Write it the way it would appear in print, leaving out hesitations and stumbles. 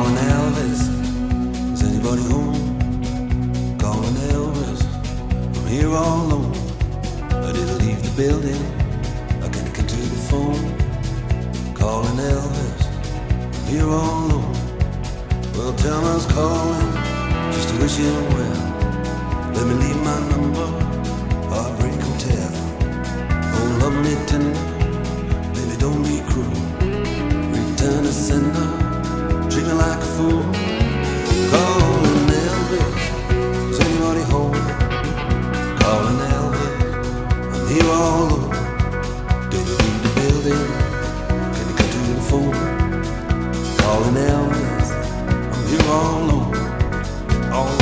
Calling Elvis, is anybody home? Calling Elvis, I'm here all alone. I didn't leave the building, I can't get to the phone. Calling Elvis, I'm here all alone. Well, tell me I was calling, just to wish him well. Let me leave my number, Heartbreak Hotel. Oh, love me tender, baby, don't be cruel. Return to sender, treat me like a fool. Calling Elvis, is anybody home? Calling Elvis, I'm here all alone. Did you leave the building? Can you come to the phone? Calling Elvis, I'm here all alone. All